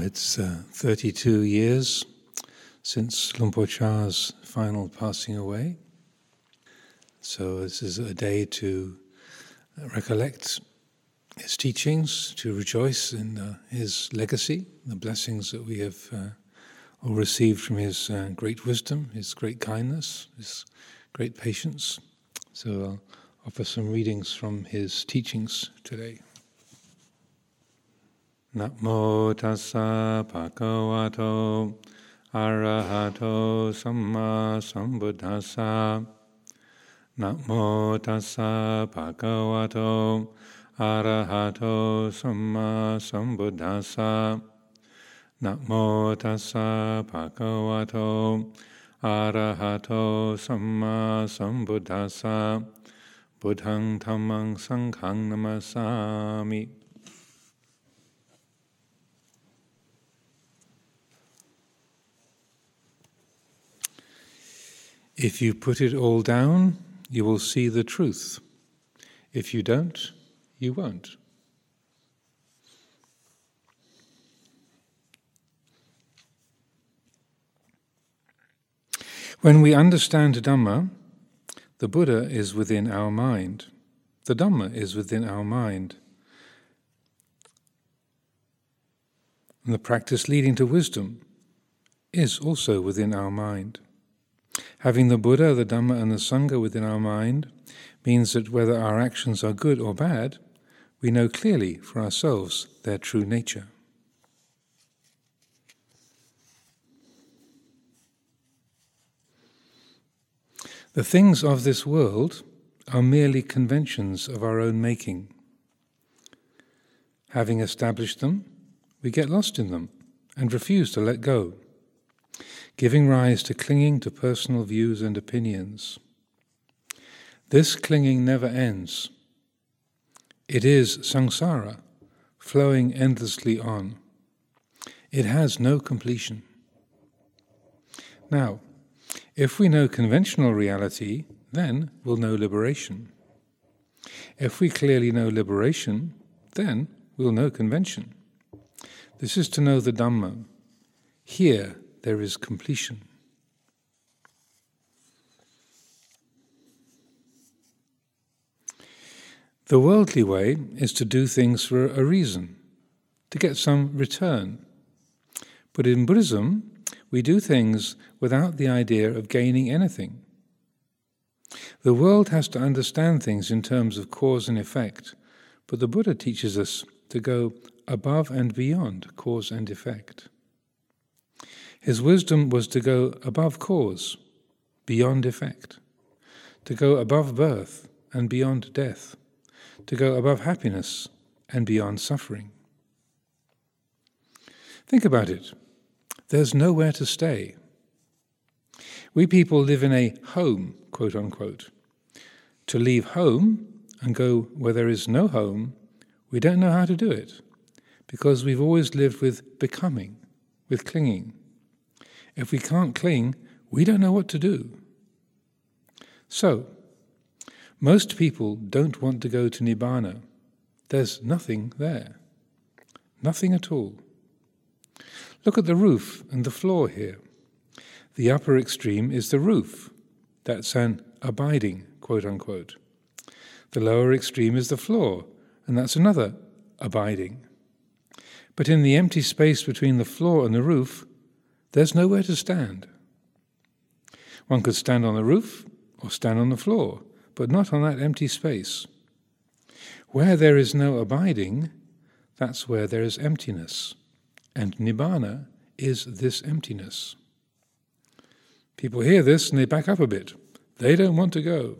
It's 32 years since Luang Por Chah's final passing away. So this is a day to recollect his teachings, to rejoice in his legacy, the blessings that we have all received from his great wisdom, his great kindness, his great patience. So I'll offer some readings from his teachings today. Namo tassa bhagavato arahato samma sambuddhassa. Namo tassa bhagavato arahato samma sambuddhassa. Namo tassa bhagavato arahato samma sambuddhassa. Buddhaṃ dhammāṃ saṅghāṃ namasāmi. If you put it all down, you will see the truth. If you don't, you won't. When we understand Dhamma, the Buddha is within our mind. The Dhamma is within our mind. And the practice leading to wisdom is also within our mind. Having the Buddha, the Dhamma and the Sangha within our mind means that whether our actions are good or bad, we know clearly for ourselves their true nature. The things of this world are merely conventions of our own making. Having established them, we get lost in them and refuse to let go, giving rise to clinging to personal views and opinions. This clinging never ends. It is samsara, flowing endlessly on. It has no completion. Now, if we know conventional reality, then we'll know liberation. If we clearly know liberation, then we'll know convention. This is to know the Dhamma. Here, there is completion. The worldly way is to do things for a reason, to get some return. But in Buddhism, we do things without the idea of gaining anything. The world has to understand things in terms of cause and effect, but the Buddha teaches us to go above and beyond cause and effect. His wisdom was to go above cause, beyond effect, to go above birth and beyond death, to go above happiness and beyond suffering. Think about it. There's nowhere to stay. We people live in a home, quote unquote. To leave home and go where there is no home, we don't know how to do it, because we've always lived with becoming, with clinging. If we can't cling, we don't know what to do. So, most people don't want to go to Nibbana. There's nothing there. Nothing at all. Look at the roof and the floor here. The upper extreme is the roof. That's an abiding, quote unquote. The lower extreme is the floor, and that's another abiding. But in the empty space between the floor and the roof, there's nowhere to stand. One could stand on the roof or stand on the floor, but not on that empty space. Where there is no abiding, that's where there is emptiness. And Nibbana is this emptiness. People hear this and they back up a bit. They don't want to go.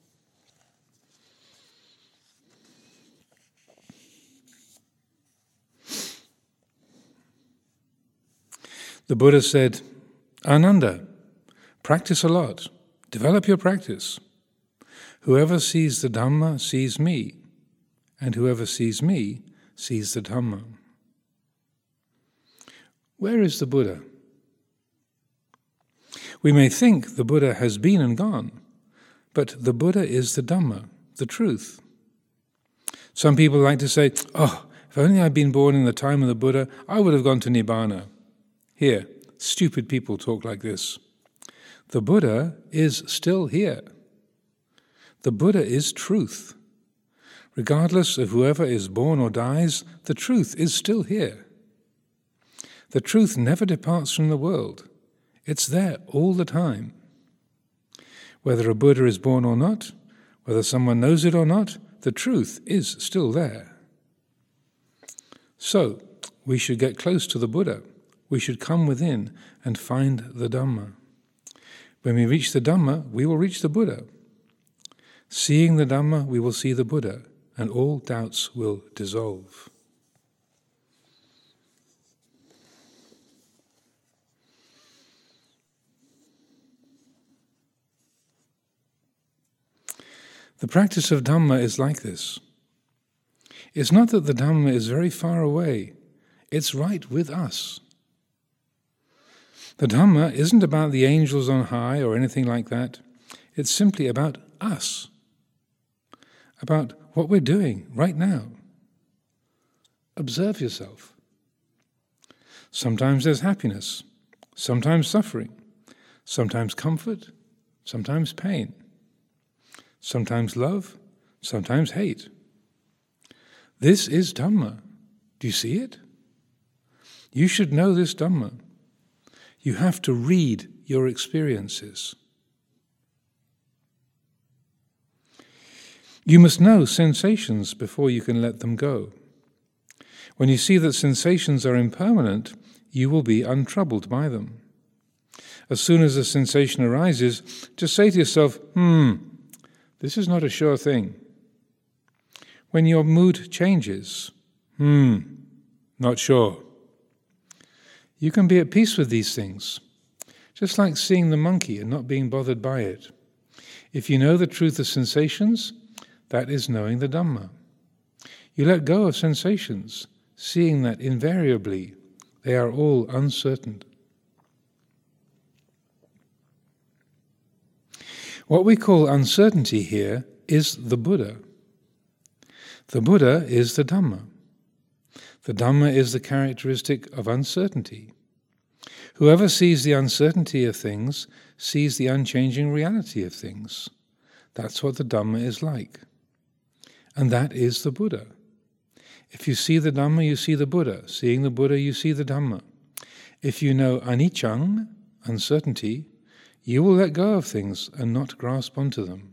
The Buddha said, Ananda, practice a lot. Develop your practice. Whoever sees the Dhamma sees me, and whoever sees me sees the Dhamma. Where is the Buddha? We may think the Buddha has been and gone, but the Buddha is the Dhamma, the truth. Some people like to say, oh, if only I'd been born in the time of the Buddha, I would have gone to Nibbana. Here, stupid people talk like this. The Buddha is still here. The Buddha is truth. Regardless of whoever is born or dies, the truth is still here. The truth never departs from the world. It's there all the time. Whether a Buddha is born or not, whether someone knows it or not, the truth is still there. So, we should get close to the Buddha. We should come within and find the Dhamma. When we reach the Dhamma, we will reach the Buddha. Seeing the Dhamma, we will see the Buddha, and all doubts will dissolve. The practice of Dhamma is like this. It's not that the Dhamma is very far away. It's right with us. The Dhamma isn't about the angels on high or anything like that. It's simply about us. About what we're doing right now. Observe yourself. Sometimes there's happiness, sometimes suffering, sometimes comfort, sometimes pain, sometimes love, sometimes hate. This is Dhamma. Do you see it? You should know this Dhamma. You have to read your experiences. You must know sensations before you can let them go. When you see that sensations are impermanent, you will be untroubled by them. As soon as a sensation arises, just say to yourself, this is not a sure thing. When your mood changes, not sure. You can be at peace with these things, just like seeing the monkey and not being bothered by it. If you know the truth of sensations, that is knowing the Dhamma. You let go of sensations, seeing that invariably they are all uncertain. What we call uncertainty here is the Buddha. The Buddha is the Dhamma. The Dhamma is the characteristic of uncertainty. Whoever sees the uncertainty of things sees the unchanging reality of things. That's what the Dhamma is like. And that is the Buddha. If you see the Dhamma, you see the Buddha. Seeing the Buddha, you see the Dhamma. If you know anicca, uncertainty, you will let go of things and not grasp onto them.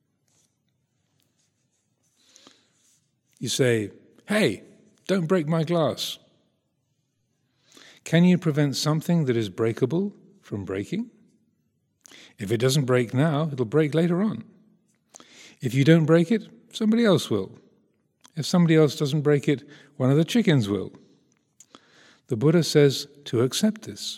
You say, hey, don't break my glass. Can you prevent something that is breakable from breaking? If it doesn't break now, it'll break later on. If you don't break it, somebody else will. If somebody else doesn't break it, one of the chickens will. The Buddha says to accept this.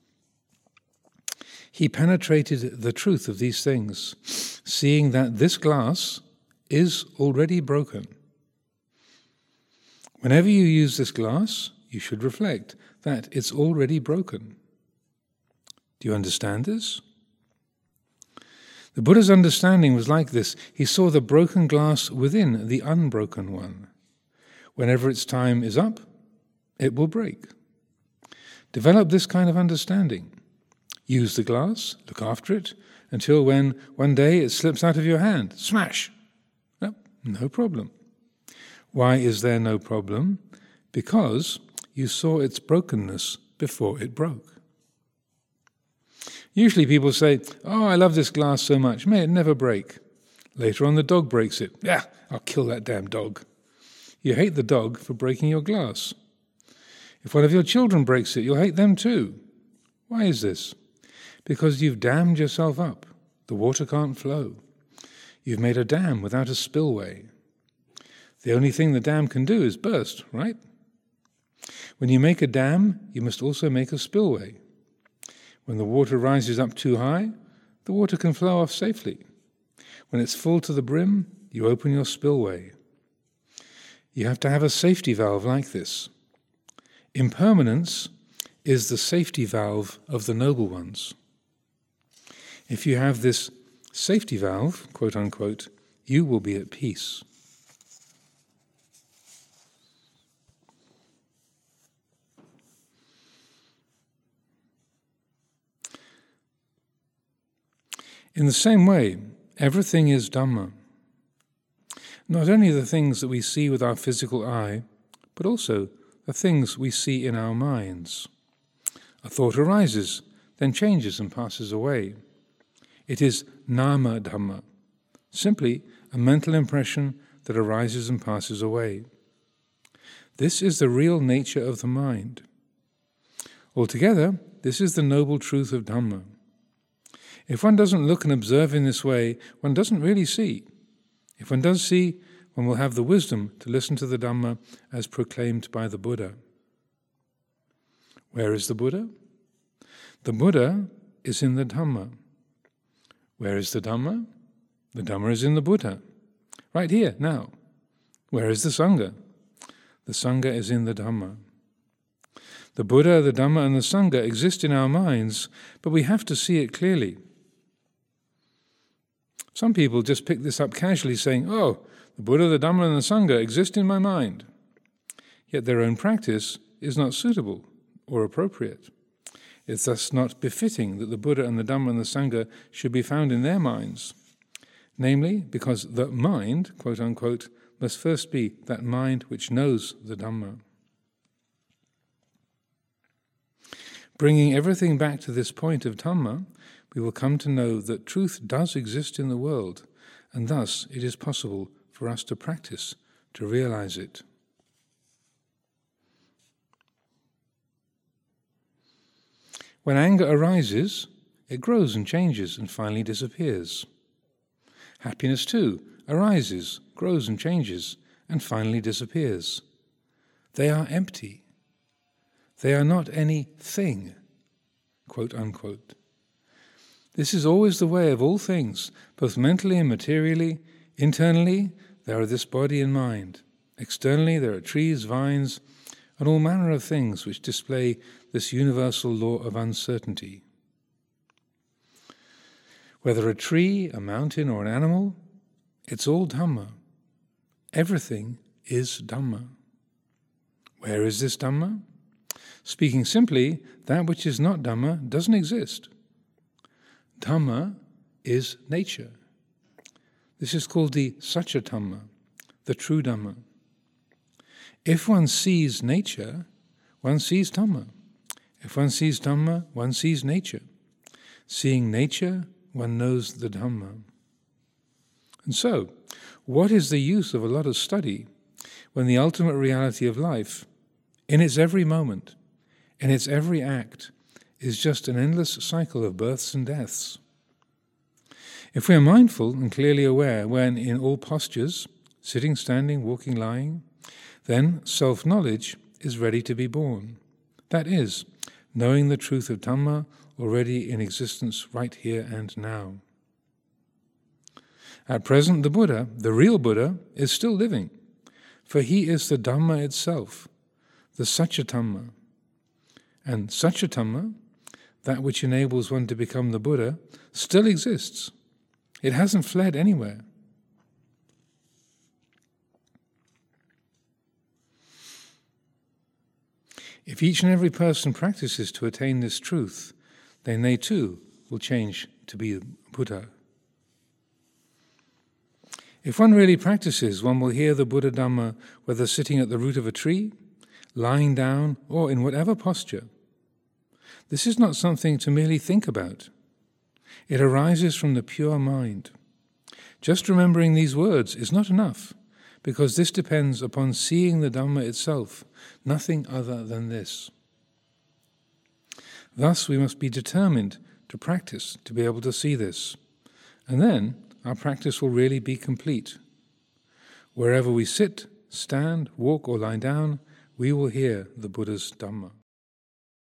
He penetrated the truth of these things, seeing that this glass is already broken. Whenever you use this glass, you should reflect that it's already broken. Do you understand this? The Buddha's understanding was like this. He saw the broken glass within the unbroken one. Whenever its time is up, it will break. Develop this kind of understanding. Use the glass, look after it, until when one day it slips out of your hand. Smash! No problem. Why is there no problem? Because you saw its brokenness before it broke. Usually people say, oh, I love this glass so much, may it never break. Later on the dog breaks it. Yeah, I'll kill that damn dog. You hate the dog for breaking your glass. If one of your children breaks it, you'll hate them too. Why is this? Because you've dammed yourself up. The water can't flow. You've made a dam without a spillway. The only thing the dam can do is burst, right? When you make a dam, you must also make a spillway. When the water rises up too high, the water can flow off safely. When it's full to the brim, you open your spillway. You have to have a safety valve like this. Impermanence is the safety valve of the noble ones. If you have this safety valve, quote unquote, you will be at peace. In the same way, everything is Dhamma. Not only the things that we see with our physical eye, but also the things we see in our minds. A thought arises, then changes and passes away. It is Nama Dhamma, simply a mental impression that arises and passes away. This is the real nature of the mind. Altogether, this is the noble truth of Dhamma. If one doesn't look and observe in this way, one doesn't really see. If one does see, one will have the wisdom to listen to the Dhamma as proclaimed by the Buddha. Where is the Buddha? The Buddha is in the Dhamma. Where is the Dhamma? The Dhamma is in the Buddha. Right here, now. Where is the Sangha? The Sangha is in the Dhamma. The Buddha, the Dhamma, and the Sangha exist in our minds, but we have to see it clearly. Some people just pick this up casually, saying, "Oh, the Buddha, the Dhamma, and the Sangha exist in my mind." Yet their own practice is not suitable or appropriate. It's thus not befitting that the Buddha and the Dhamma and the Sangha should be found in their minds. Namely, because the mind, quote unquote, must first be that mind which knows the Dhamma. Bringing everything back to this point of Dhamma, we will come to know that truth does exist in the world, and thus it is possible for us to practice, to realize it. When anger arises, it grows and changes and finally disappears. Happiness too arises, grows and changes, and finally disappears. They are empty. They are not any thing, quote unquote. This is always the way of all things, both mentally and materially. Internally, there are this body and mind. Externally, there are trees, vines, and all manner of things which display this universal law of uncertainty. Whether a tree, a mountain, or an animal, it's all Dhamma. Everything is Dhamma. Where is this Dhamma? Speaking simply, that which is not Dhamma doesn't exist. Dhamma is nature. This is called the Satya Dhamma, the true Dhamma. If one sees nature, one sees Dhamma. If one sees Dhamma, one sees nature. Seeing nature, one knows the Dhamma. And so, what is the use of a lot of study when the ultimate reality of life, in its every moment, in its every act, is just an endless cycle of births and deaths? If we are mindful and clearly aware when in all postures, sitting, standing, walking, lying, then self-knowledge is ready to be born. That is, knowing the truth of Dhamma already in existence right here and now. At present, the Buddha, the real Buddha, is still living, for he is the Dhamma itself, the Satya Dhamma. And Satya Dhamma, that which enables one to become the Buddha, still exists. It hasn't fled anywhere. If each and every person practices to attain this truth, then they too will change to be Buddha. If one really practices, one will hear the Buddha Dhamma whether sitting at the root of a tree, lying down, or in whatever posture. This is not something to merely think about. It arises from the pure mind. Just remembering these words is not enough, because this depends upon seeing the Dhamma itself, nothing other than this. Thus we must be determined to practice to be able to see this, and then our practice will really be complete. Wherever we sit, stand, walk, or lie down, we will hear the Buddha's Dhamma.